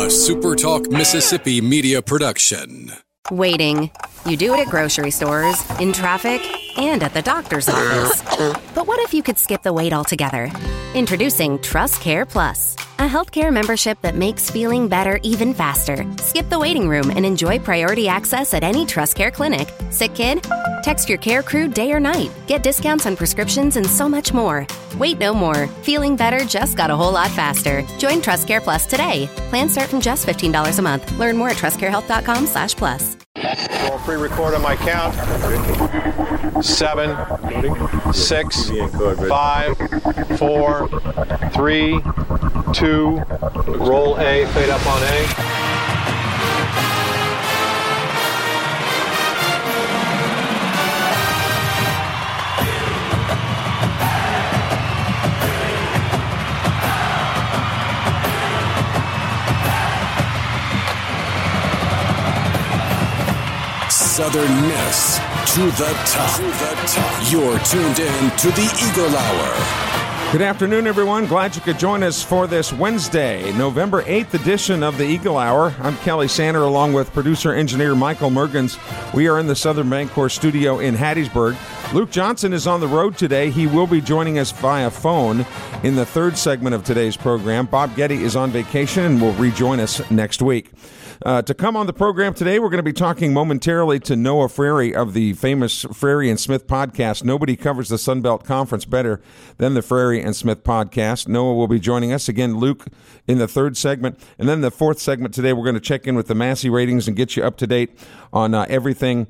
SuperTalk Mississippi media production. Waiting. You do it at grocery stores, in traffic, and at the doctor's office. But what if you could skip the wait altogether? Introducing TrustCare Plus, a healthcare membership that makes feeling better even faster. Skip the waiting room and enjoy priority access at any TrustCare clinic. Sick kid? Text your care crew day or night. Get discounts on prescriptions and so much more. Wait no more. Feeling better just got a whole lot faster. Join TrustCare Plus today. Plans start from just $15 a month. Learn more at trustcarehealth.com/plus. I'll pre-record on my count. 7, 6, 5, 4, 3, 2. Roll A, fade up on A. Southern Miss to the top. You're tuned in to the Eagle Hour. Good afternoon, everyone. Glad you could join us for this Wednesday, November 8th edition of the Eagle Hour. I'm Kelly Sander, along with producer-engineer Michael Mergens. We are in the Southern Bancorp studio in Hattiesburg. Luke Johnson is on the road today. He will be joining us via phone in the third segment of today's program. Bob Getty is on vacation and will rejoin us next week. To come on the program today, we're going to be talking momentarily to Noah Frary of the famous Frary and Smith podcast. Nobody covers the Sun Belt Conference better than the Frary and Smith podcast. Noah will be joining us. Again, Luke in the third segment. And then the fourth segment today, we're going to check in with the Massey ratings and get you up to date on everything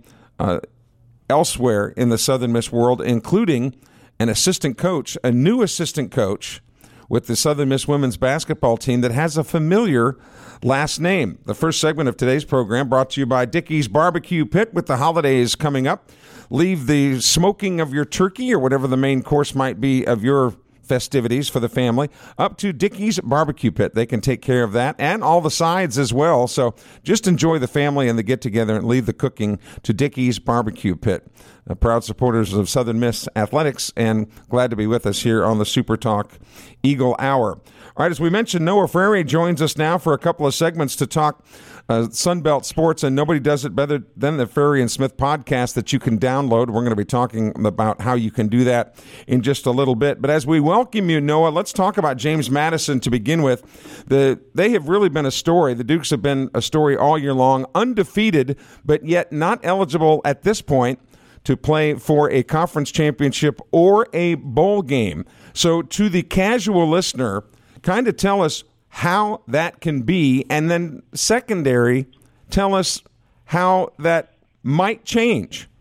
elsewhere in the Southern Miss world, including an assistant coach, a new assistant coach with the Southern Miss women's basketball team that has a familiar last name. The first segment of today's program brought to you by Dickey's Barbecue Pit. With the holidays coming up, leave the smoking of your turkey or whatever the main course might be of your festivities for the family up to Dickey's Barbecue Pit. They can take care of that and all the sides as well. So just enjoy the family and the get-together and leave the cooking to Dickey's Barbecue Pit. Proud supporters of Southern Miss Athletics, and glad to be with us here on the Super Talk Eagle Hour. All right, as we mentioned, Noah Frary joins us now for a couple of segments to talk Sun Belt sports, and nobody does it better than the Frary and Smith podcast that you can download. We're going to be talking about how you can do that in just a little bit. But as we welcome you, Noah, let's talk about James Madison to begin with. They have really been a story. The Dukes have been a story all year long, undefeated, but yet not eligible at this point to play for a conference championship or a bowl game. So to the casual listener, kind of tell us how that can be, and then secondary, tell us how that might change.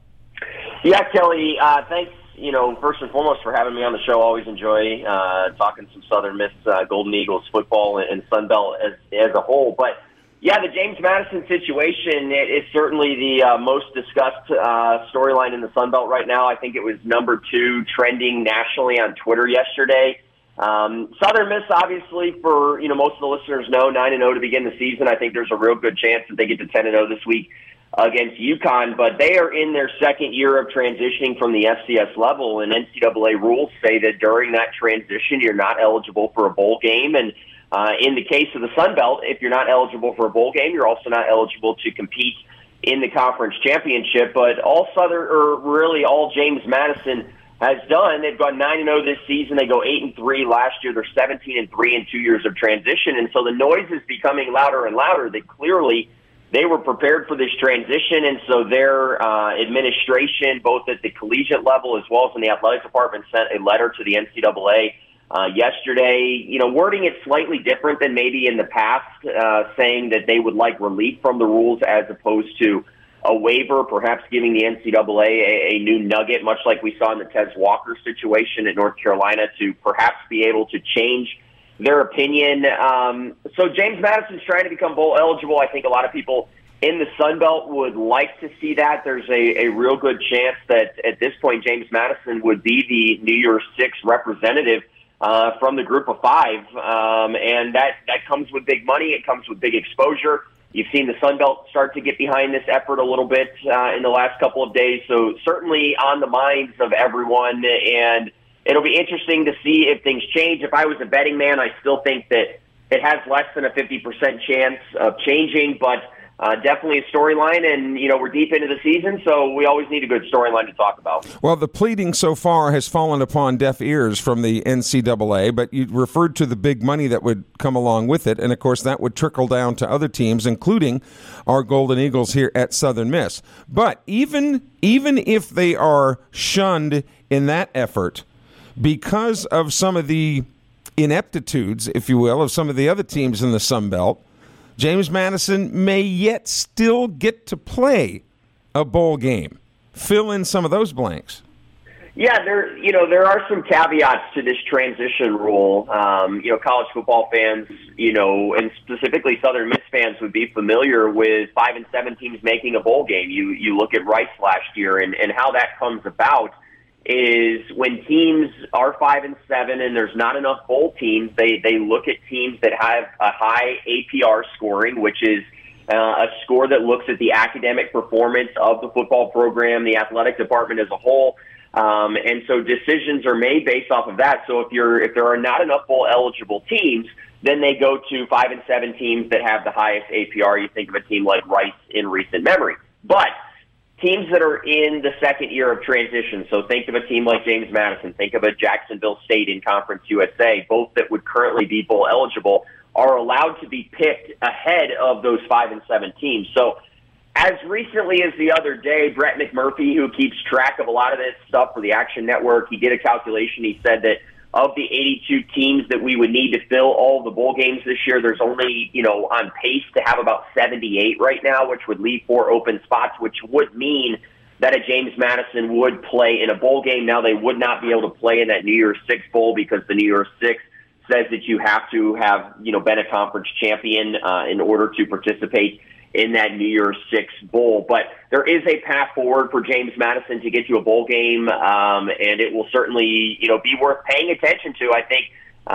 Yeah, Kelly, thanks, first and foremost for having me on the show. Always enjoy talking some Southern Miss Golden Eagles football and Sun Belt as a whole. But, yeah, the James Madison situation is certainly the most discussed storyline in the Sun Belt right now. I think it was number 2 trending nationally on Twitter yesterday. Southern Miss, obviously, for most of the listeners know, 9-0 to begin the season. I think there's a real good chance that they get to 10-0 this week against UConn. But they are in their second year of transitioning from the FCS level, and NCAA rules say that during that transition, you're not eligible for a bowl game. And in the case of the Sun Belt, if you're not eligible for a bowl game, you're also not eligible to compete in the conference championship. But all James Madison has done, they've gone 9-0 this season. They go 8-3 last year. They're 17-3 in 2 years of transition. And so the noise is becoming louder and louder that clearly they were prepared for this transition. And so their administration, both at the collegiate level as well as in the athletic department, sent a letter to the NCAA yesterday, wording it slightly different than maybe in the past, saying that they would like relief from the rules as opposed to a waiver, perhaps giving the NCAA a new nugget, much like we saw in the Tez Walker situation at North Carolina, to perhaps be able to change their opinion. So James Madison's trying to become bowl eligible. I think a lot of people in the Sun Belt would like to see that. There's a real good chance that at this point James Madison would be the New Year's Six representative from the group of 5. And that comes with big money. It comes with big exposure. You've seen the Sun Belt start to get behind this effort a little bit in the last couple of days. So certainly on the minds of everyone, and it'll be interesting to see if things change. If I was a betting man, I still think that it has less than a 50% chance of changing, but definitely a storyline, and, we're deep into the season, so we always need a good storyline to talk about. Well, the pleading so far has fallen upon deaf ears from the NCAA, but you referred to the big money that would come along with it, and, of course, that would trickle down to other teams, including our Golden Eagles here at Southern Miss. But even if they are shunned in that effort because of some of the ineptitudes, if you will, of some of the other teams in the Sun Belt, James Madison may yet still get to play a bowl game. Fill in some of those blanks. Yeah, there are some caveats to this transition rule. College football fans, and specifically Southern Miss fans would be familiar with 5 and 7 teams making a bowl game. You look at Rice last year, and how that comes about is when teams are 5 and 7 and there's not enough bowl teams, they look at teams that have a high APR scoring, which is a score that looks at the academic performance of the football program, the athletic department as a whole. And so decisions are made based off of that. So if there are not enough bowl eligible teams, then they go to 5 and 7 teams that have the highest APR. You think of a team like Rice in recent memory. But teams that are in the second year of transition, so think of a team like James Madison, think of a Jacksonville State in Conference USA, both that would currently be bowl eligible, are allowed to be picked ahead of those 5 and 7 teams. So as recently as the other day, Brett McMurphy, who keeps track of a lot of this stuff for the Action Network, he did a calculation. He said that of the 82 teams that we would need to fill all the bowl games this year, there's only, on pace to have about 78 right now, which would leave 4 open spots, which would mean that a James Madison would play in a bowl game. Now, they would not be able to play in that New Year's Six bowl because the New Year's Six says that you have to have, been a conference champion in order to participate in that New Year's Six bowl. But there is a path forward for James Madison to get to a bowl game, and it will certainly, be worth paying attention to. I think,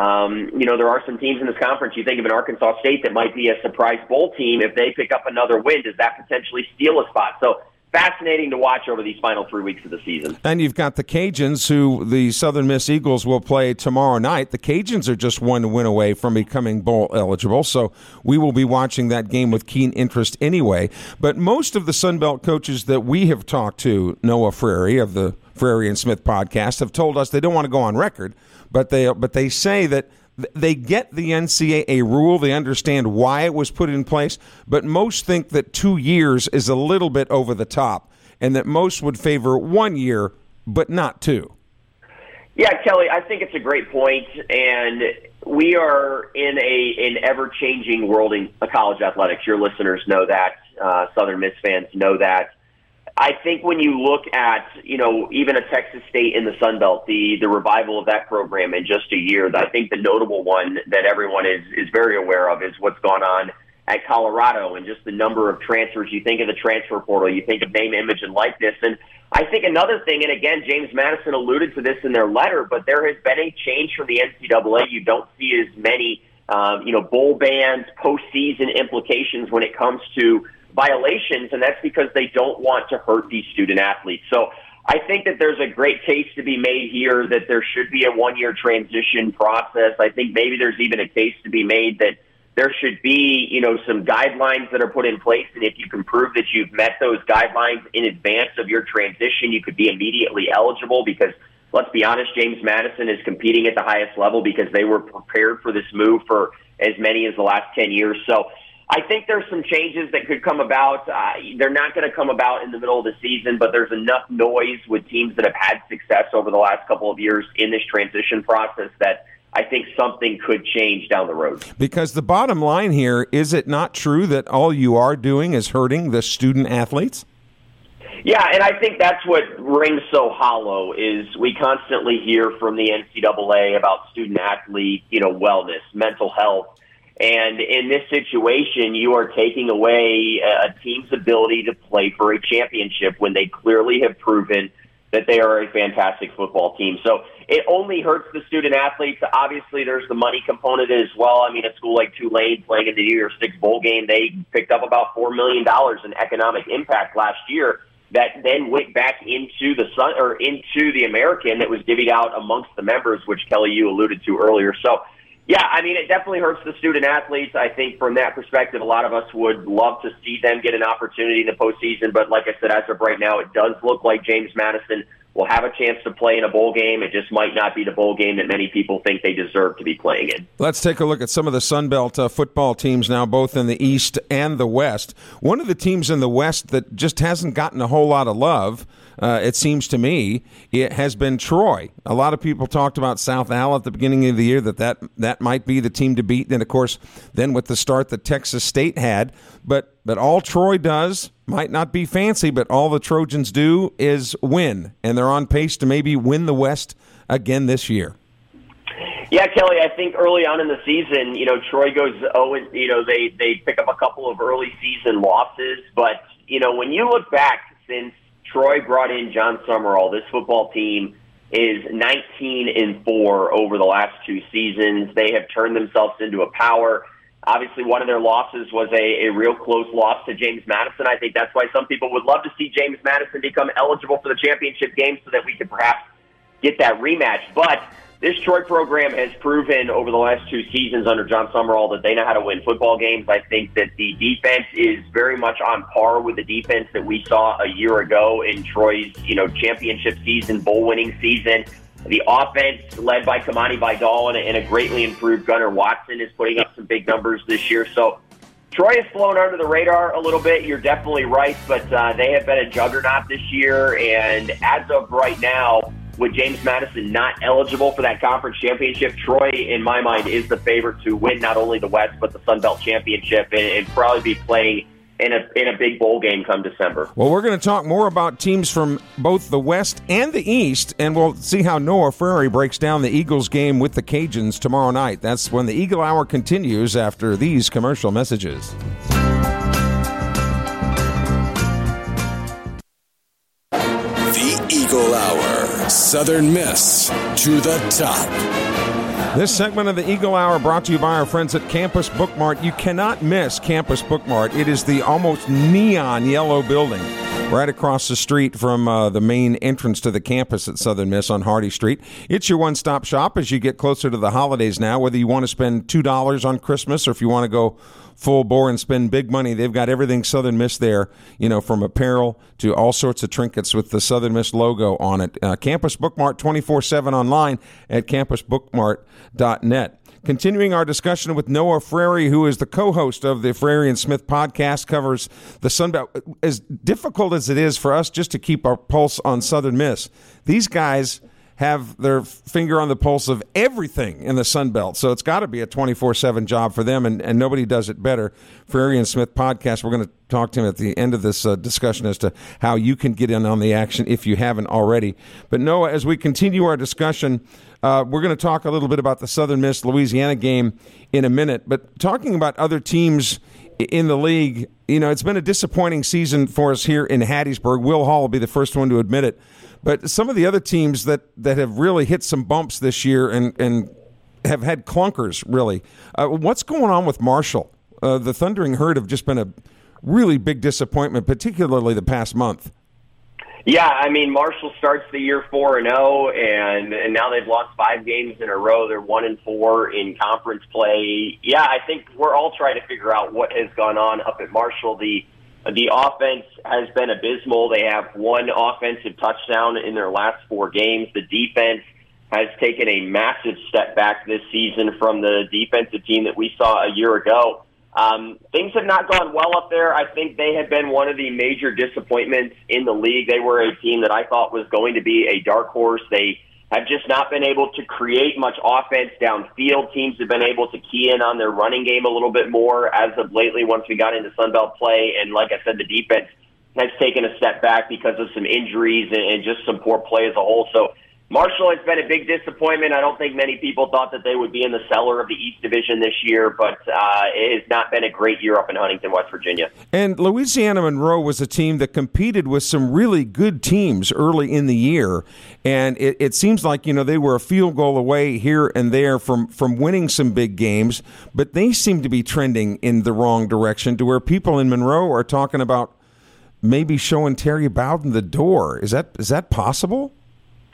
there are some teams in this conference. You think of an Arkansas State that might be a surprise bowl team. If they pick up another win, does that potentially steal a spot? So fascinating to watch over these final 3 weeks of the season. And you've got the Cajuns, who the Southern Miss Eagles will play tomorrow night. The Cajuns are just one win away from becoming bowl eligible, so we will be watching that game with keen interest anyway. But most of the Sun Belt coaches that we have talked to, Noah Frary of the Frary and Smith podcast, have told us they don't want to go on record, but they say that they get the NCAA rule. They understand why it was put in place, but most think that 2 years is a little bit over the top and that most would favor 1 year, but not 2. Yeah, Kelly, I think it's a great point, and we are in an ever-changing world in college athletics. Your listeners know that. Southern Miss fans know that. I think when you look at, even a Texas State in the Sun Belt, the revival of that program in just a year, I think the notable one that everyone is very aware of is what's gone on at Colorado and just the number of transfers. You think of the transfer portal, you think of name, image, and likeness. And I think another thing, and again, James Madison alluded to this in their letter, but there has been a change from the NCAA. You don't see as many, bowl bans, postseason implications when it comes to violations, and that's because they don't want to hurt these student athletes. So I think that there's a great case to be made here that there should be a 1-year transition process. I think maybe there's even a case to be made that there should be, some guidelines that are put in place, and if you can prove that you've met those guidelines in advance of your transition, you could be immediately eligible because, let's be honest, James Madison is competing at the highest level because they were prepared for this move for as many as the last 10 years. So I think there's some changes that could come about. They're not going to come about in the middle of the season, but there's enough noise with teams that have had success over the last couple of years in this transition process that I think something could change down the road. Because the bottom line here, is it not true that all you are doing is hurting the student athletes? Yeah, and I think that's what rings so hollow is we constantly hear from the NCAA about student-athlete, wellness, mental health. And in this situation, you are taking away a team's ability to play for a championship when they clearly have proven that they are a fantastic football team. So it only hurts the student athletes. Obviously, there's the money component as well. I mean, a school like Tulane playing in the New Year's Six bowl game, they picked up about $4 million in economic impact last year that then went back into the American that was divvied out amongst the members, which Kelly, you alluded to earlier. So Yeah, I mean, it definitely hurts the student athletes. I think from that perspective, a lot of us would love to see them get an opportunity in the postseason. But like I said, as of right now, it does look like James Madison will have a chance to play in a bowl game. It just might not be the bowl game that many people think they deserve to be playing in. Let's take a look at some of the Sun Belt football teams now, both in the East and the West. One of the teams in the West that just hasn't gotten a whole lot of love, it seems to me, it has been Troy. A lot of people talked about South Al at the beginning of the year, that might be the team to beat. And, of course, then with the start that Texas State had. But all Troy does might not be fancy, but all the Trojans do is win. And they're on pace to maybe win the West again this year. Yeah, Kelly, I think early on in the season, Troy goes, they pick up a couple of early season losses. But, when you look back since Troy brought in John Summerall, this football team is 19-4 over the last 2 seasons. They have turned themselves into a power. Obviously, one of their losses was a real close loss to James Madison. I think that's why some people would love to see James Madison become eligible for the championship game so that we could perhaps get that rematch. But this Troy program has proven over the last 2 seasons under John Summerall that they know how to win football games. I think that the defense is very much on par with the defense that we saw a year ago in Troy's, championship season, bowl-winning season. The offense, led by Kamani Vidal and a greatly improved Gunnar Watson, is putting up some big numbers this year. So Troy has flown under the radar a little bit. You're definitely right, but they have been a juggernaut this year. And as of right now, with James Madison not eligible for that conference championship, Troy, in my mind, is the favorite to win not only the West but the Sun Belt championship and probably be playing in a big bowl game come December. Well, we're going to talk more about teams from both the West and the East, and we'll see how Noah Frary breaks down the Eagles game with the Cajuns tomorrow night. That's when the Eagle Hour continues after these commercial messages. The Eagle Hour. Southern Miss to the top. This segment of the Eagle Hour brought to you by our friends at Campus Bookmart. You cannot miss Campus Bookmart. It is the almost neon yellow building right across the street from the main entrance to the campus at Southern Miss on Hardy Street. It's your one-stop shop as you get closer to the holidays now, whether you want to spend $2 on Christmas or if you want to go full bore and spend big money. They've got everything Southern Miss there, from apparel to all sorts of trinkets with the Southern Miss logo on it. Campus Bookmart 24/7 online at campusbookmart.net. Continuing our discussion with Noah Frary, who is the co-host of the Frary and Smith podcast, covers the Sun Belt. As difficult as it is for us just to keep our pulse on Southern Miss, these guys have their finger on the pulse of everything in the Sun Belt. So it's got to be a 24/7 job for them, and nobody does it better. Frary and Smith podcast, we're going to talk to him at the end of this discussion as to how you can get in on the action if you haven't already. But Noah, as we continue our discussion, we're going to talk a little bit about the Southern Miss Louisiana game in a minute. But talking about other teams in the league, it's been a disappointing season for us here in Hattiesburg. Will Hall will be the first one to admit it. But some of the other teams that have really hit some bumps this year and have had clunkers, really. What's going on with Marshall? The Thundering Herd have just been a really big disappointment, particularly the past month. Yeah, I mean, Marshall starts the year 4-0, and now they've lost 5 games in a row. They're 1-4 in conference play. Yeah, I think we're all trying to figure out what has gone on up at Marshall. The offense has been abysmal. They have 1 offensive touchdown in their last 4 games. The defense has taken a massive step back this season from the defensive team that we saw a year ago. Things have not gone well up there. I think they have been one of the major disappointments in the league. They were a team that I thought was going to be a dark horse. They have just not been able to create much offense downfield. Teams have been able to key in on their running game a little bit more as of lately once we got into Sun Belt play. And like I said, the defense has taken a step back because of some injuries and just some poor play as a whole. So Marshall has been a big disappointment. I don't think many people thought that they would be in the cellar of the East Division this year, but it has not been a great year up in Huntington, West Virginia. And Louisiana Monroe was a team that competed with some really good teams early in the year, and it seems like they were a field goal away here and there from winning some big games, but they seem to be trending in the wrong direction to where people in Monroe are talking about maybe showing Terry Bowden the door. Is that possible?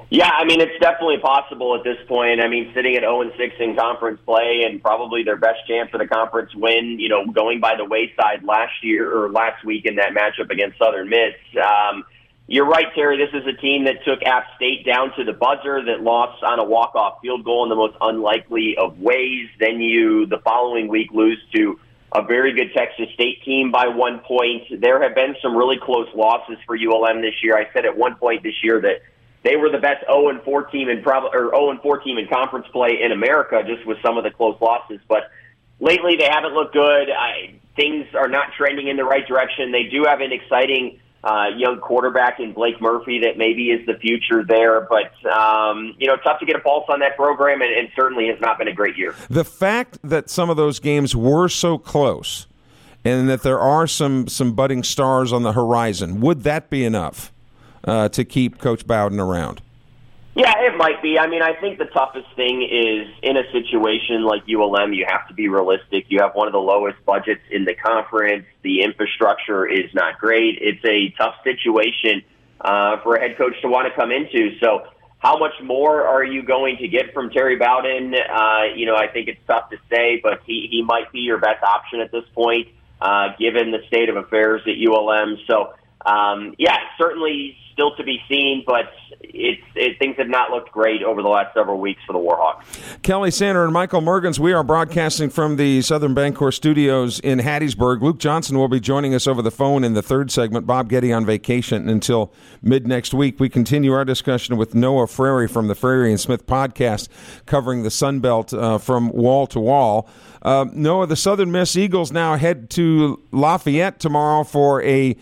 Yeah, I mean, it's definitely possible at this point. I mean, sitting at 0-6 in conference play and probably their best chance at a conference win, going by the wayside last week in that matchup against Southern Miss. You're right, Terry. This is a team that took App State down to the buzzer, that lost on a walk-off field goal in the most unlikely of ways. Then the following week, lose to a very good Texas State team by 1 point. There have been some really close losses for ULM this year. I said at one point this year that they were the best 0-4 team in 0-4 team in conference play in America, just with some of the close losses. But lately, they haven't looked good. Things are not trending in the right direction. They do have an exciting young quarterback in Blake Murphy that maybe is the future there. But, tough to get a pulse on that program, and certainly has not been a great year. The fact that some of those games were so close and that there are some budding stars on the horizon, would that be enough to keep Coach Bowden around? Yeah, it might be. I mean, I think the toughest thing is in a situation like ULM, you have to be realistic. You have one of the lowest budgets in the conference. The infrastructure is not great. It's a tough situation for a head coach to want to come into. So how much more are you going to get from Terry Bowden? I think it's tough to say, but he might be your best option at this point, given the state of affairs at ULM. So, certainly still to be seen, but things have not looked great over the last several weeks for the Warhawks. Kelly Sander and Michael Mergens, we are broadcasting from the Southern Bancorp Studios in Hattiesburg. Luke Johnson will be joining us over the phone in the third segment. Bob Getty on vacation until mid-next week. We continue our discussion with Noah Frary from the Frary and Smith podcast, covering the Sun Belt from wall to wall. Noah, the Southern Miss Eagles now head to Lafayette tomorrow for a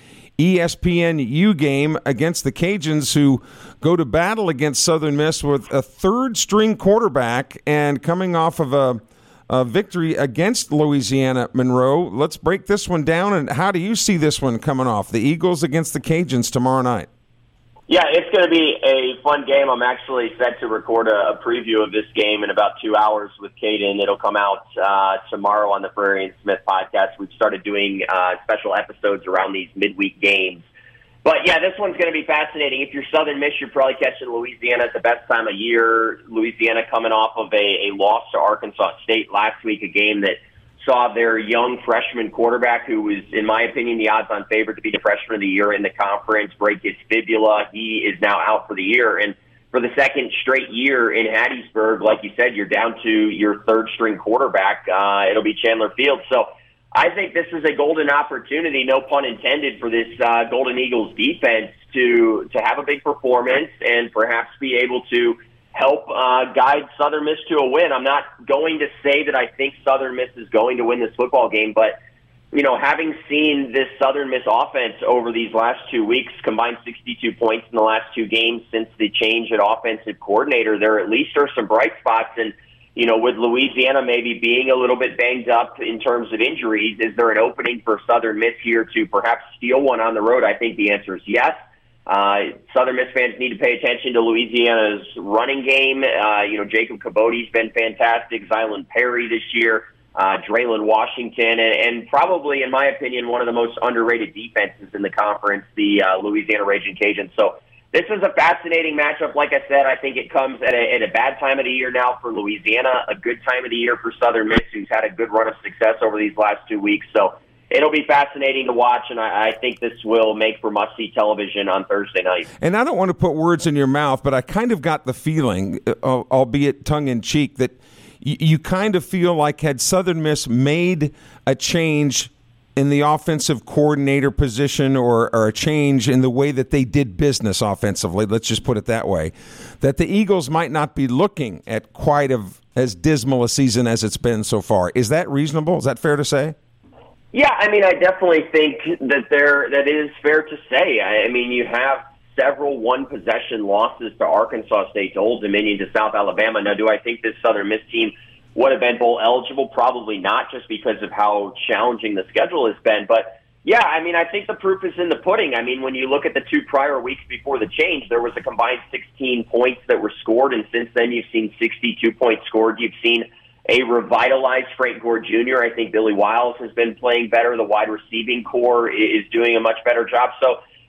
ESPNU game against the Cajuns, who go to battle against Southern Miss with a third-string quarterback and coming off of a victory against Louisiana Monroe. Let's break this one down, and how do you see this one coming off? The Eagles against the Cajuns tomorrow night. Yeah, it's going to be a fun game. I'm actually set to record a preview of this game in about 2 hours with Caden. It'll come out tomorrow on the Frary and Smith podcast. We've started doing special episodes around these midweek games. But, yeah, this one's going to be fascinating. If you're Southern Miss, you're probably catching Louisiana at the best time of year. Louisiana coming off of a loss to Arkansas State last week, a game that saw their young freshman quarterback, who was, in my opinion, the odds-on favorite to be the freshman of the year in the conference, break his fibula. He is now out for the year. And for the second straight year in Hattiesburg, like you said, you're down to your third-string quarterback. It'll be Chandler Fields. So I think this is a golden opportunity, no pun intended, for this Golden Eagles defense to have a big performance and perhaps be able to help guide Southern Miss to a win. I'm not going to say that I think Southern Miss is going to win this football game, but, having seen this Southern Miss offense over these last 2 weeks, combined 62 points in the last two games since the change at offensive coordinator, there at least are some bright spots. And, with Louisiana maybe being a little bit banged up in terms of injuries, is there an opening for Southern Miss here to perhaps steal one on the road? I think the answer is yes. Southern Miss fans need to pay attention to Louisiana's running game. Jacob Cabote's been fantastic. Zylan Perry this year, Draylon Washington, and probably, in my opinion, one of the most underrated defenses in the conference, the Louisiana Raging Cajuns. So this is a fascinating matchup. Like I said, I think it comes at a bad time of the year now for Louisiana, a good time of the year for Southern Miss, who's had a good run of success over these last 2 weeks. So it'll be fascinating to watch, and I think this will make for must-see television on Thursday night. And I don't want to put words in your mouth, but I kind of got the feeling, albeit tongue-in-cheek, that you kind of feel like had Southern Miss made a change in the offensive coordinator position or a change in the way that they did business offensively, let's just put it that way, that the Eagles might not be looking at quite as dismal a season as it's been so far. Is that reasonable? Is that fair to say? Yeah, I mean, I definitely think that is fair to say. I mean, you have several one-possession losses to Arkansas State, to Old Dominion, to South Alabama. Now, do I think this Southern Miss team would have been bowl eligible? Probably not, just because of how challenging the schedule has been. But, yeah, I mean, I think the proof is in the pudding. I mean, when you look at the 2 prior weeks before the change, there was a combined 16 points that were scored, and since then you've seen 62 points scored. You've seen a revitalized Frank Gore Jr. I think Billy Wiles has been playing better. The wide receiving core is doing a much better job. So,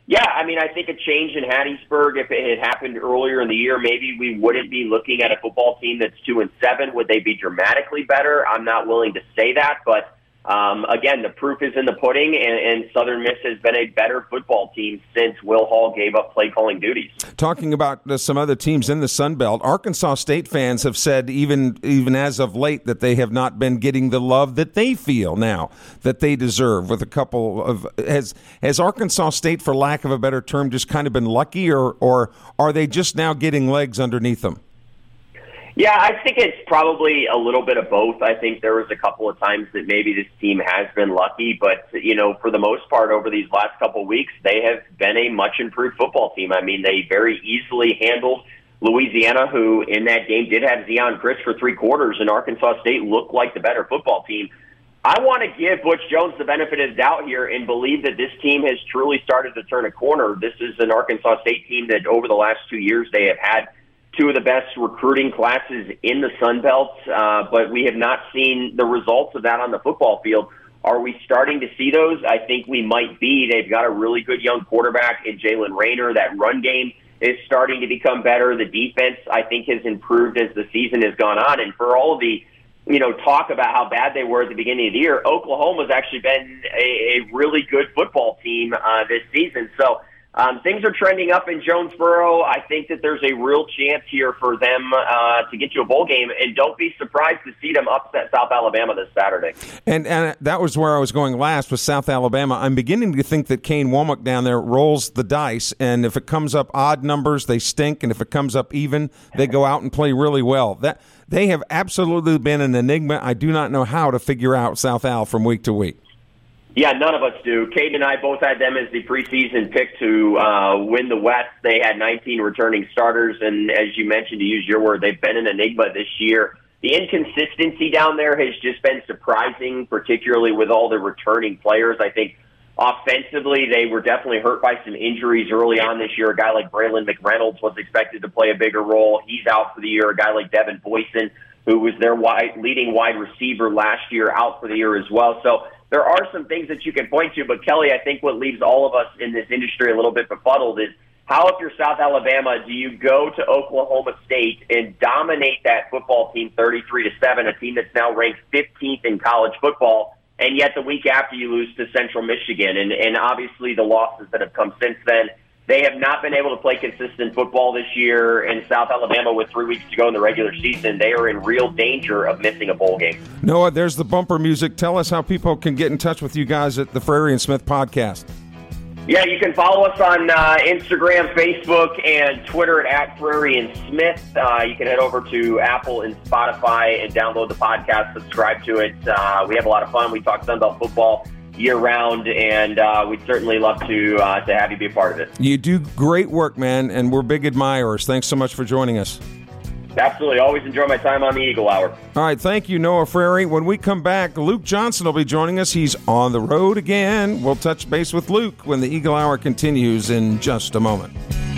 Yeah, I mean, I think a change in Hattiesburg, if it had happened earlier in the year, maybe we wouldn't be looking at a football team that's 2-7. Would they be dramatically better? I'm not willing to say that, but again, the proof is in the pudding, and Southern Miss has been a better football team since Will Hall gave up play calling duties. Talking about some other teams in the Sun Belt, Arkansas State fans have said even as of late that they have not been getting the love that they feel now that they deserve. With a couple of has Arkansas State, for lack of a better term, just kind of been lucky, or are they just now getting legs underneath them? Yeah, I think it's probably a little bit of both. I think there was a couple of times that maybe this team has been lucky, but, for the most part over these last couple of weeks, they have been a much improved football team. I mean, they very easily handled Louisiana, who in that game did have Zeon Christ for 3 quarters, and Arkansas State looked like the better football team. I want to give Butch Jones the benefit of the doubt here and believe that this team has truly started to turn a corner. This is an Arkansas State team that over the last 2 years they have had 2 of the best recruiting classes in the Sun Belt, but we have not seen the results of that on the football field. Are we starting to see those? I think we might be. They've got a really good young quarterback in Jalen Rayner. That run game is starting to become better. The defense, I think, has improved as the season has gone on. And for all of the talk about how bad they were at the beginning of the year, Oklahoma's actually been a really good football team this season. So things are trending up in Jonesboro. I think that there's a real chance here for them to get to a bowl game, and don't be surprised to see them upset South Alabama this Saturday. And that was where I was going last with South Alabama. I'm beginning to think that Kane Womack down there rolls the dice, and if it comes up odd numbers, they stink, and if it comes up even, they go out and play really well. They have absolutely been an enigma. I do not know how to figure out South Al from week to week. Yeah, none of us do. Kate and I both had them as the preseason pick to win the West. They had 19 returning starters, and as you mentioned, to use your word, they've been an enigma this year. The inconsistency down there has just been surprising, particularly with all the returning players. I think offensively, they were definitely hurt by some injuries early on this year. A guy like Braylon McReynolds was expected to play a bigger role. He's out for the year. A guy like Devin Boyson, who was their leading wide receiver last year, out for the year as well. So there are some things that you can point to, but Kelly, I think what leaves all of us in this industry a little bit befuddled is how, if you're South Alabama, do you go to Oklahoma State and dominate that football team 33-7, a team that's now ranked 15th in college football, and yet the week after you lose to Central Michigan, and obviously the losses that have come since then. They have not been able to play consistent football this year, and South Alabama, with 3 weeks to go in the regular season, they are in real danger of missing a bowl game. Noah, there's the bumper music. Tell us how people can get in touch with you guys at the Frary and Smith podcast. Yeah, you can follow us on Instagram, Facebook, and Twitter at Frary and Smith. You can head over to Apple and Spotify and download the podcast, subscribe to it. We have a lot of fun. We talk Sun Belt football year-round, and we'd certainly love to have you be a part of it. You do great work, man, and we're big admirers. Thanks so much for joining us. Absolutely. Always enjoy my time on the Eagle Hour. All right, thank you, Noah Frary. When we come back, Luke Johnson will be joining us. He's on the road again. We'll touch base with Luke when the Eagle Hour continues in just a moment.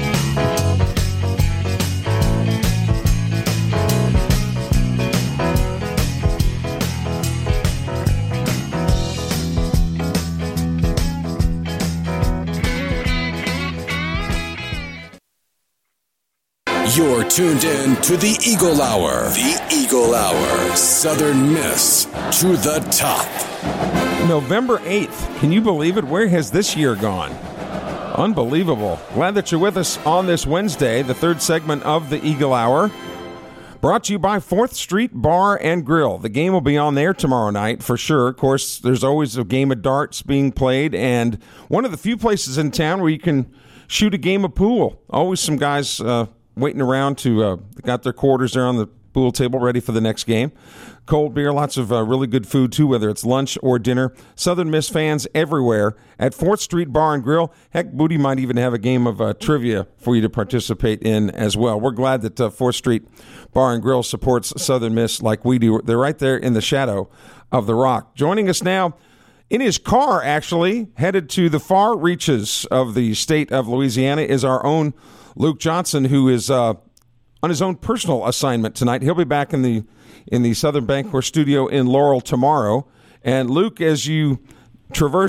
You're tuned in to the Eagle Hour. The Eagle Hour. Southern Miss to the top. November 8th. Can you believe it? Where has this year gone? Unbelievable. Glad that you're with us on this Wednesday, the third segment of the Eagle Hour. Brought to you by 4th Street Bar and Grill. The game will be on there tomorrow night for sure. Of course, there's always a game of darts being played, and one of the few places in town where you can shoot a game of pool. Always some guys waiting around to got their quarters there on the pool table ready for the next game. Cold beer, lots of really good food too, whether it's lunch or dinner. Southern Miss fans everywhere at 4th Street Bar and Grill. Heck, Booty might even have a game of trivia for you to participate in as well. We're glad that 4th Street Bar and Grill supports Southern Miss like we do. They're right there in the shadow of the Rock. Joining us now in his car, actually, headed to the far reaches of the state of Louisiana, is our own Luke Johnson, who is on his own personal assignment tonight. He'll be back in the Southern Bancorp studio in Laurel tomorrow. And Luke, as you traverse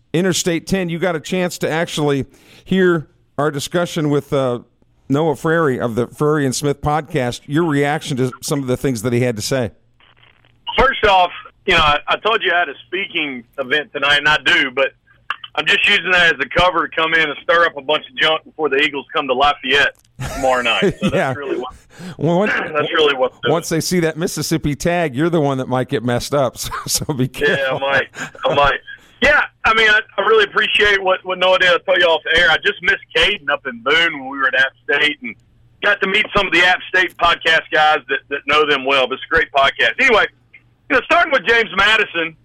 Interstate 10, you got a chance to actually hear our discussion with Noah Frary of the Frary and Smith podcast. Your reaction to some of the things that he had to say. First off, I told you I had a speaking event tonight, and I do, but I'm just using that as a cover to come in and stir up a bunch of junk before the Eagles come to Lafayette tomorrow night. So that's really what. That's really what's doing. Once they see that Mississippi tag, you're the one that might get messed up. So be careful. Yeah, I might. Yeah, I mean, I really appreciate what Noah did. I told you off the air. I just missed Caden up in Boone when we were at App State, and got to meet some of the App State podcast guys that know them well. But it's a great podcast. Anyway, starting with James Madison.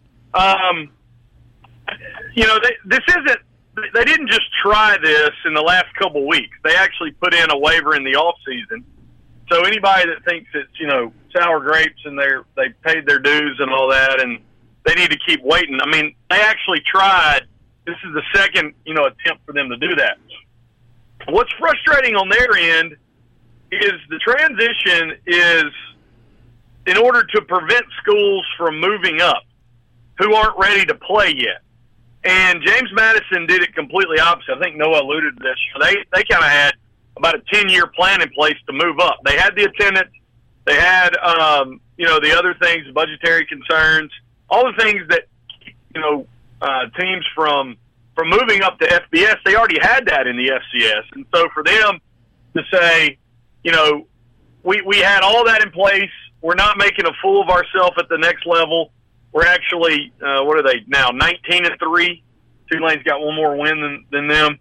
They didn't just try this in the last couple weeks. They actually put in a waiver in the off season. So anybody that thinks it's, sour grapes and they paid their dues and all that and they need to keep waiting. I mean, they actually tried. This is the second, attempt for them to do that. What's frustrating on their end is the transition is in order to prevent schools from moving up who aren't ready to play yet. And James Madison did it completely opposite. I think Noah alluded to this. They kind of had about a 10-year plan in place to move up. They had the attendance. They had, the other things, budgetary concerns, all the things that, teams from moving up to FBS, they already had that in the FCS. And so for them to say, we had all that in place. We're not making a fool of ourselves at the next level. We're actually, what are they now, 19-3? Tulane's got one more win than them.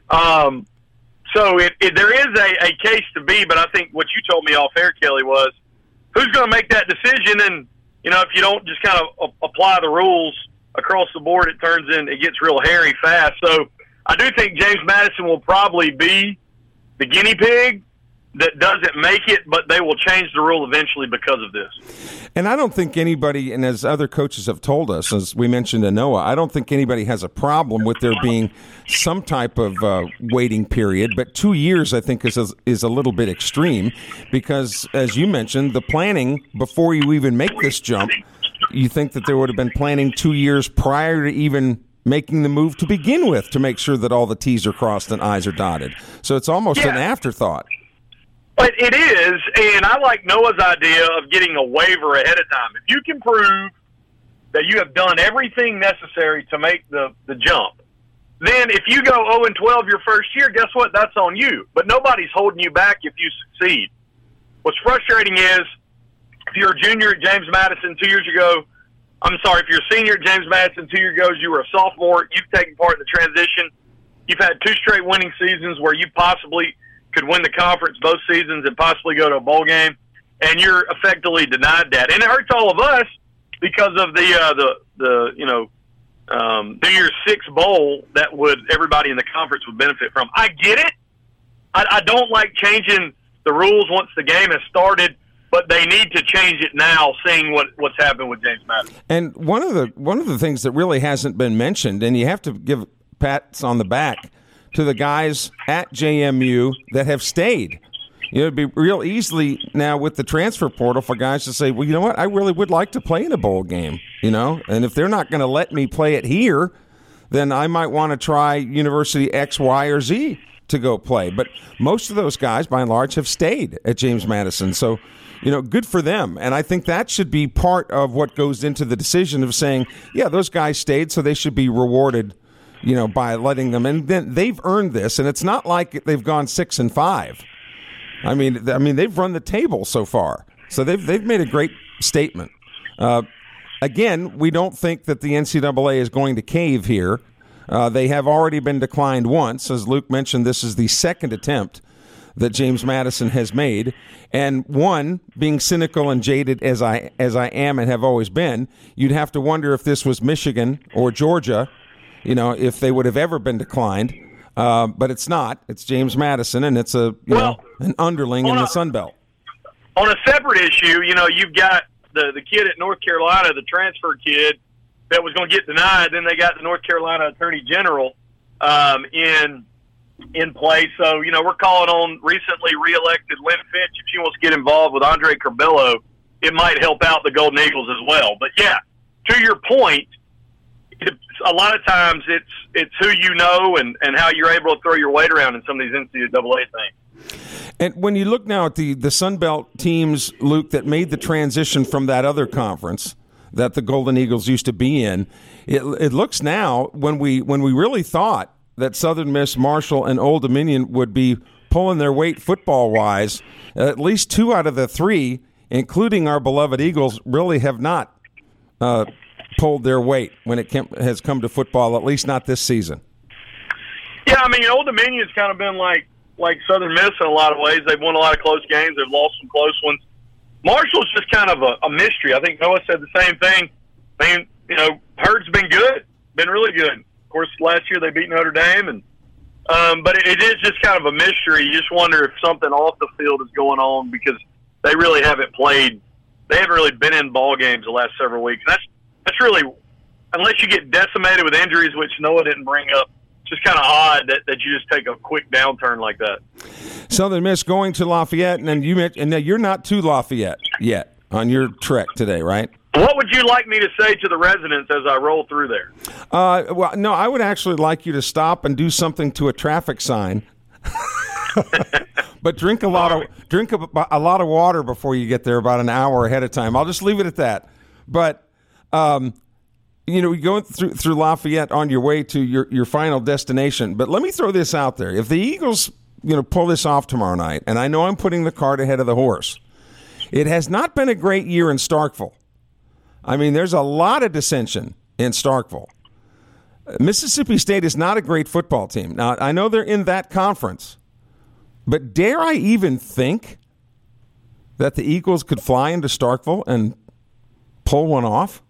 So there is a case to be, but I think what you told me off air, Kelly, was who's going to make that decision? And, if you don't just kind of apply the rules across the board, it gets real hairy fast. So I do think James Madison will probably be the guinea pig that doesn't make it, but they will change the rule eventually because of this. And I don't think anybody, and as other coaches have told us, as we mentioned to Noah, I don't think anybody has a problem with there being some type of waiting period. But 2 years, I think, is a little bit extreme because, as you mentioned, the planning before you even make this jump, you think that there would have been planning 2 years prior to even making the move to begin with to make sure that all the T's are crossed and I's are dotted. So it's almost an afterthought. But it is, and I like Noah's idea of getting a waiver ahead of time. If you can prove that you have done everything necessary to make the jump, then if you go 0-12 your first year, guess what? That's on you. But nobody's holding you back if you succeed. What's frustrating is if you're a junior at James Madison 2 years ago, if you're a senior at James Madison 2 years ago, you were a sophomore, you've taken part in the transition, you've had 2 straight winning seasons where you possibly could win the conference both seasons and possibly go to a bowl game, and you're effectively denied that. And it hurts all of us because of the New Year's Six bowl that everybody in the conference would benefit from. I get it. I don't like changing the rules once the game has started, but they need to change it now, seeing what's happened with James Madison. And one of the things that really hasn't been mentioned, and you have to give pats on the back to the guys at JMU that have stayed. It'd be real easily now with the transfer portal for guys to say, well, you know what, I really would like to play in a bowl game, and if they're not going to let me play it here, then I might want to try University X, Y, or Z to go play. But most of those guys, by and large, have stayed at James Madison. So, good for them. And I think that should be part of what goes into the decision of saying, yeah, those guys stayed, so they should be rewarded by letting them, and then they've earned this, and it's not like they've gone 6-5. I mean, they've run the table so far, so they've made a great statement. Again, we don't think that the NCAA is going to cave here. They have already been declined once, as Luke mentioned. This is the second attempt that James Madison has made, and one, being cynical and jaded as I am and have always been, you'd have to wonder if this was Michigan or Georgia. If they would have ever been declined. But it's not. It's James Madison, and it's an underling in the Sun Belt. On a separate issue, you've got the kid at North Carolina, the transfer kid, that was going to get denied. Then they got the North Carolina Attorney General in place. So, we're calling on recently reelected Lynn Finch. If she wants to get involved with Andre Curbelo, it might help out the Golden Eagles as well. But, yeah, to your point, a lot of times it's who you know and how you're able to throw your weight around in some of these NCAA things. And when you look now at the Sun Belt teams, Luke, that made the transition from that other conference that the Golden Eagles used to be in, it looks now, when we really thought that Southern Miss, Marshall, and Old Dominion would be pulling their weight football-wise, at least 2 out of the 3, including our beloved Eagles, really have not pulled their weight when it has come to football, at least not this season. Yeah, I mean, Old Dominion's kind of been like Southern Miss in a lot of ways. They've won a lot of close games. They've lost some close ones. Marshall's just kind of a mystery. I think Noah said the same thing. I mean, you know, Hurd's been good, been really good. Of course, last year they beat Notre Dame, and but it is just kind of a mystery. You just wonder if something off the field is going on because they really haven't played. They haven't really been in ball games the last several weeks. That's really, unless you get decimated with injuries, which Noah didn't bring up, it's just kind of odd that you just take a quick downturn like that. Southern Miss going to Lafayette, and then you're not to Lafayette yet on your trek today, right? What would you like me to say to the residents as I roll through there? Well, no, I would actually like you to stop and do something to a traffic sign. But drink a lot of water before you get there, about an hour ahead of time. I'll just leave it at that. But you go through Lafayette on your way to your final destination. But let me throw this out there: if the Eagles pull this off tomorrow night, and I know I'm putting the cart ahead of the horse, it has not been a great year in Starkville. I mean, there's a lot of dissension in Starkville. Mississippi State is not a great football team. Now, I know they're in that conference, but dare I even think that the Eagles could fly into Starkville and pull one off?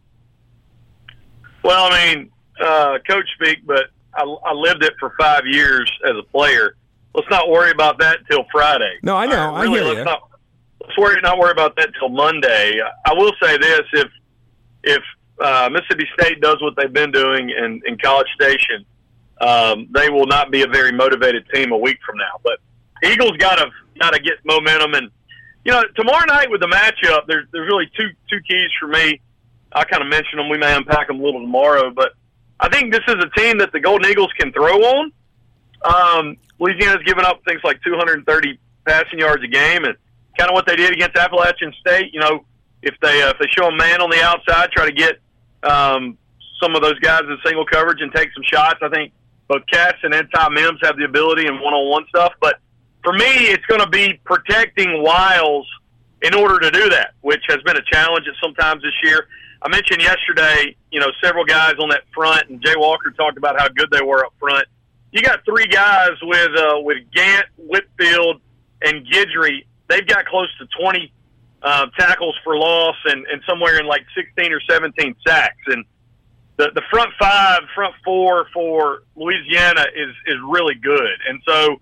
Well, I mean, coach speak, but I lived it for 5 years as a player. Let's not worry about that till Friday. No, I know. I hear you. Let's not worry about that till Monday. I will say this: if Mississippi State does what they've been doing in College Station, they will not be a very motivated team a week from now. But Eagles got to get momentum, and tomorrow night with the matchup, there's really two keys for me. I kind of mentioned them. We may unpack them a little tomorrow, but I think this is a team that the Golden Eagles can throw on. Louisiana's given up things like 230 passing yards a game, and kind of what they did against Appalachian State. If they show a man on the outside, try to get some of those guys in single coverage and take some shots. I think both Caston and Ty Mims have the ability in one-on-one stuff. But for me, it's going to be protecting Wiles in order to do that, which has been a challenge at sometimes this year. I mentioned yesterday, several guys on that front, and Jay Walker talked about how good they were up front. You got 3 guys with Gant, Whitfield, and Guidry. They've got close to 20 tackles for loss and somewhere in like 16 or 17 sacks. And the front 4 for Louisiana is really good. And so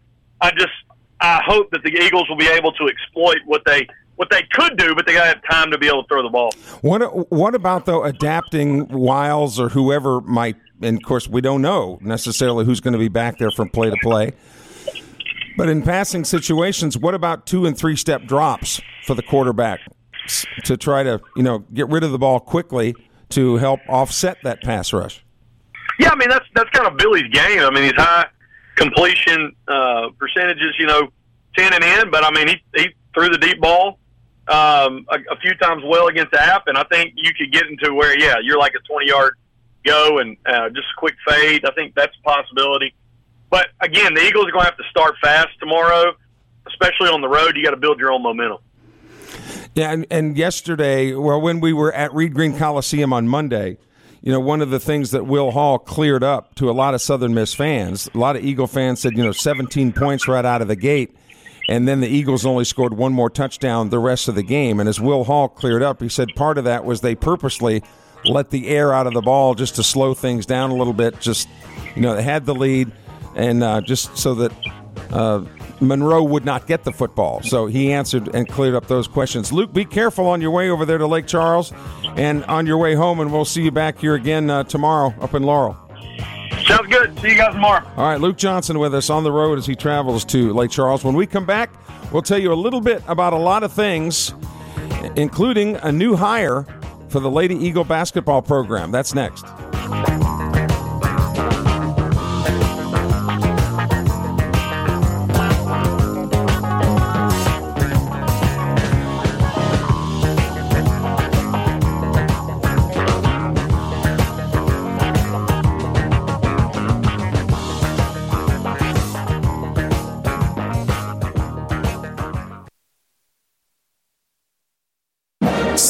I hope that the Eagles will be able to exploit what they could do, but they got to have time to be able to throw the ball. What about, though, adapting Wiles or whoever might, and of course we don't know necessarily who's going to be back there from play to play, but in passing situations, what about 2- and 3-step drops for the quarterback to try to get rid of the ball quickly to help offset that pass rush? Yeah, I mean that's kind of Billy's game. I mean, he's high completion percentages, 10 and in, but I mean he threw the deep ball a few times well against App, and I think you could get into where you're like a 20-yard go and just a quick fade. I think that's a possibility. But again, the Eagles are going to have to start fast tomorrow, especially on the road. You got to build your own momentum. Yeah, and yesterday, when we were at Reed Green Coliseum on Monday, one of the things that Will Hall cleared up to a lot of Southern Miss fans, a lot of Eagle fans said, 17 points right out of the gate, and then the Eagles only scored one more touchdown the rest of the game. And as Will Hall cleared up, he said part of that was they purposely let the air out of the ball just to slow things down a little bit. Just, they had the lead, and just so that Monroe would not get the football. So he answered and cleared up those questions. Luke, be careful on your way over there to Lake Charles and on your way home, and we'll see you back here again tomorrow up in Laurel. Sounds good. See you guys tomorrow. All right, Luke Johnson with us on the road as he travels to Lake Charles. When we come back, we'll tell you a little bit about a lot of things, including a new hire for the Lady Eagle basketball program. That's next.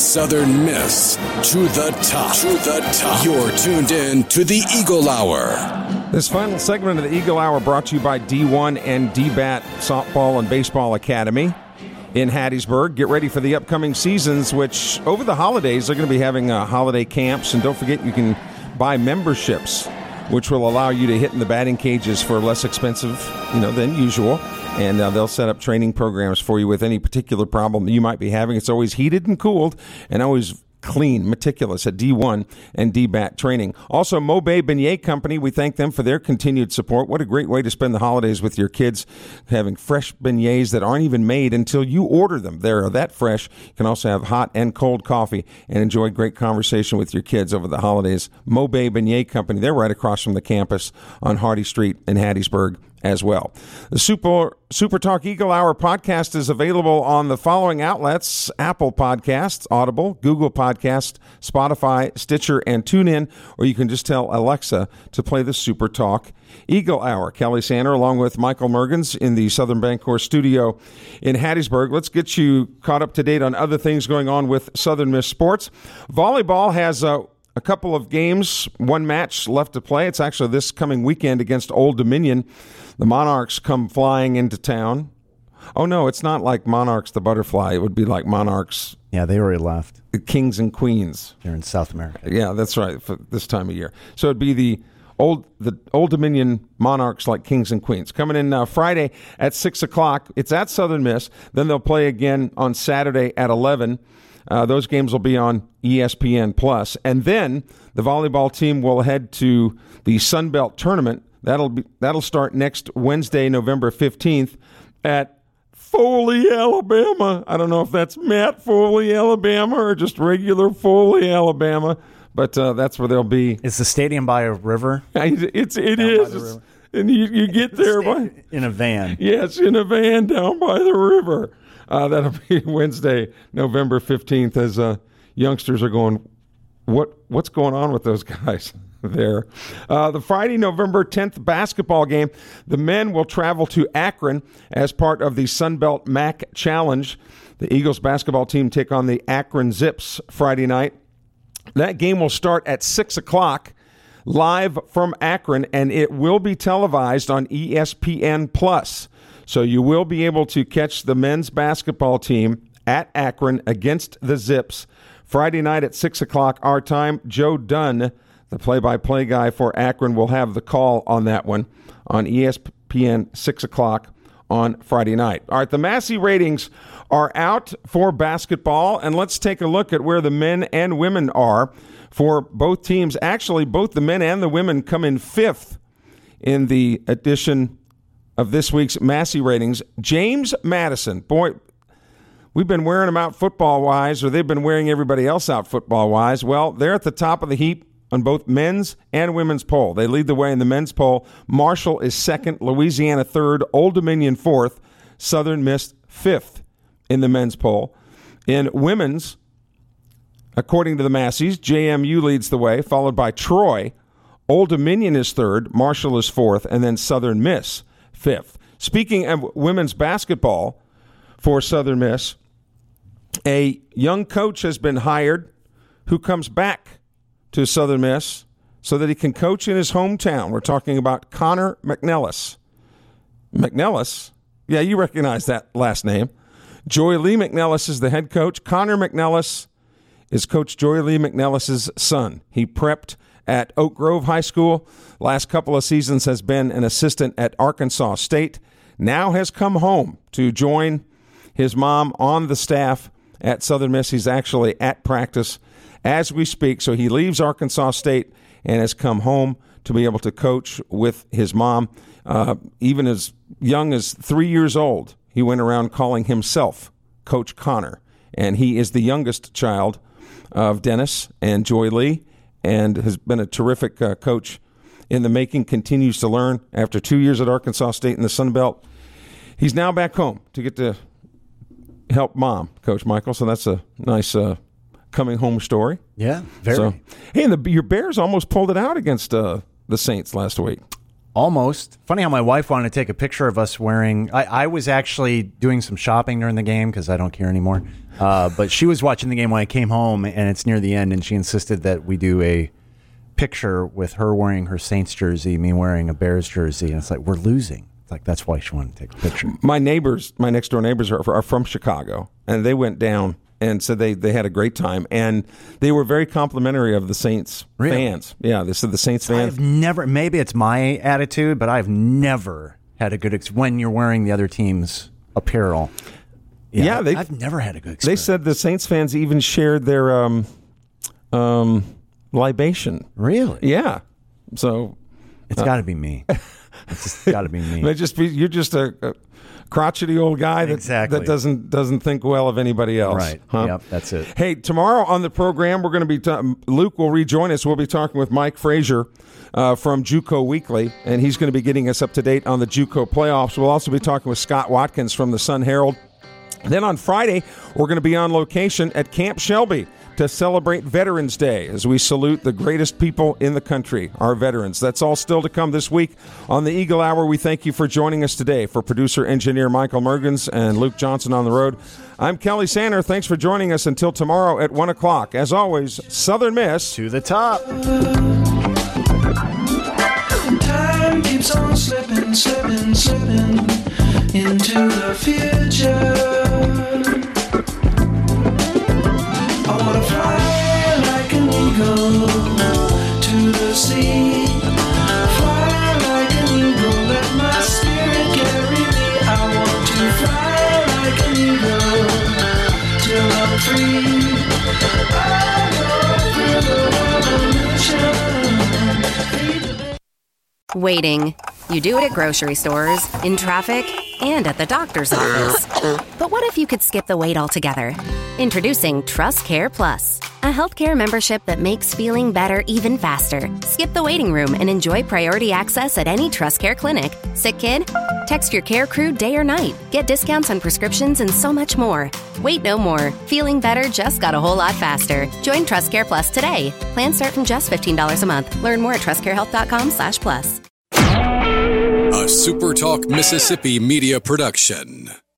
Southern Miss to the top. To the top. You're tuned in to the Eagle Hour. This final segment of the Eagle Hour brought to you by D1 and DBAT Softball and Baseball Academy in Hattiesburg. Get ready for the upcoming seasons, which over the holidays they're going to be having holiday camps. And don't forget, you can buy memberships, which will allow you to hit in the batting cages for less expensive, than usual. And they'll set up training programs for you with any particular problem that you might be having. It's always heated and cooled and always clean, meticulous at D1 and DBAT training. Also, Mobay Beignet Company, we thank them for their continued support. What a great way to spend the holidays with your kids, having fresh beignets that aren't even made until you order them. They're that fresh. You can also have hot and cold coffee and enjoy great conversation with your kids over the holidays. Mobay Beignet Company, they're right across from the campus on Hardy Street in Hattiesburg as well. The Super Talk Eagle Hour podcast is available on the following outlets: Apple Podcasts, Audible, Google Podcasts, Spotify, Stitcher, and TuneIn, or you can just tell Alexa to play the Super Talk Eagle Hour. Kelly Sander along with Michael Mergens in the Southern Bancorp studio in Hattiesburg. Let's get you caught up to date on other things going on with Southern Miss sports. Volleyball has a couple of games, one match left to play. It's actually this coming weekend against Old Dominion. The Monarchs come flying into town. Oh, no, it's not like Monarchs the butterfly. It would be like Monarchs. Yeah, they already left. Kings and Queens. They're in South America. Yeah, that's right, for this time of year. So it'd be the Old Dominion Monarchs like Kings and Queens. Coming in Friday at 6 o'clock. It's at Southern Miss. Then they'll play again on Saturday at 11. Those games will be on ESPN+. And then the volleyball team will head to the Sun Belt Tournament. That'll start next Wednesday, November 15th at Foley, Alabama. I don't know if that's Matt Foley, Alabama, or just regular Foley, Alabama, but that's where they'll be. Is the stadium by a river? It is. And you get there in a van. Yes, in a van down by the river. That'll be Wednesday, November 15th, as youngsters are going, what's going on with those guys there? The Friday, November 10th basketball game, the men will travel to Akron as part of the Sunbelt MAC Challenge. The Eagles basketball team take on the Akron Zips Friday night. That game will start at 6 o'clock live from Akron, and it will be televised on ESPN+. So you will be able to catch the men's basketball team at Akron against the Zips Friday night at 6 o'clock our time. Joe Dunn, the play-by-play guy for Akron, will have the call on that one on ESPN 6 o'clock on Friday night. All right, the Massey ratings are out for basketball, and let's take a look at where the men and women are for both teams. Actually, both the men and the women come in fifth in the edition of this week's Massey ratings. James Madison, boy, we've been wearing them out football-wise, or they've been wearing everybody else out football-wise. Well, they're at the top of the heap on both men's and women's poll. They lead the way in the men's poll. Marshall is second, Louisiana third, Old Dominion fourth, Southern Miss fifth in the men's poll. In women's, according to the Masseys, JMU leads the way, followed by Troy. Old Dominion is third, Marshall is fourth, and then Southern Miss fifth. Speaking of women's basketball for Southern Miss, a young coach has been hired who comes back to Southern Miss so that he can coach in his hometown. We're talking about Connor McNellis. McNellis? Yeah, you recognize that last name. Joy Lee McNellis is the head coach. Connor McNellis is Coach Joy Lee McNellis' son. He prepped at Oak Grove High School. Last couple of seasons has been an assistant at Arkansas State. Now has come home to join his mom on the staff at Southern Miss. He's actually at practice as we speak. So he leaves Arkansas State and has come home to be able to coach with his mom. Even as young as 3 years old, he went around calling himself Coach Connor. And he is the youngest child of Dennis and Joy Lee, and has been a terrific coach in the making, continues to learn. After 2 years at Arkansas State in the Sun Belt, he's now back home to get to help mom, Coach Michael. So that's a nice coming home story. Yeah, very. So, hey, and your Bears almost pulled it out against the Saints last week. Almost. Funny how my wife wanted to take a picture of us wearing... I was actually doing some shopping during the game because I don't care anymore. But she was watching the game when I came home, and it's near the end, and she insisted that we do a picture with her wearing her Saints jersey, me wearing a Bears jersey, and it's like, we're losing. It's like, that's why she wanted to take a picture. My next door neighbors are from Chicago, and they went down and said they had a great time, and they were very complimentary of the Saints fans. Yeah, they said the Saints fans. I've never, maybe it's my attitude, but I've never had a good when you're wearing the other team's apparel. Yeah, I've never had a good experience. They said the Saints fans even shared their libation. Really? Yeah. So it's got to be me. It's got to be me. You're just a crotchety old guy that doesn't think well of anybody else. Right. Huh? Yep, that's it. Hey, tomorrow on the program, we're going to be Luke will rejoin us. We'll be talking with Mike Frazier from JUCO Weekly, and he's going to be getting us up to date on the JUCO playoffs. We'll also be talking with Scott Watkins from the Sun Herald. Then on Friday, we're going to be on location at Camp Shelby to celebrate Veterans Day as we salute the greatest people in the country, our veterans. That's all still to come this week on the Eagle Hour. We thank you for joining us today. For producer-engineer Michael Mergens and Luke Johnson on the road, I'm Kelly Sander. Thanks for joining us until tomorrow at 1 o'clock. As always, Southern Miss to the top. Time keeps on slipping, slipping, slipping into the future. I wanna fly like an eagle to the sea. Fly like an eagle, let my spirit carry me. I want to fly like an eagle till I'm free. I go through the revolution. Waiting. You do it at grocery stores, in traffic, and at the doctor's office. But what if you could skip the wait altogether? Introducing Trust Care Plus, a healthcare membership that makes feeling better even faster. Skip the waiting room and enjoy priority access at any Trust Care clinic. Sick kid? Text your care crew day or night. Get discounts on prescriptions and so much more. Wait no more. Feeling better just got a whole lot faster. Join Trust Care Plus today. Plans start from just $15 a month. Learn more at trustcarehealth.com/plus. A SuperTalk Mississippi media production.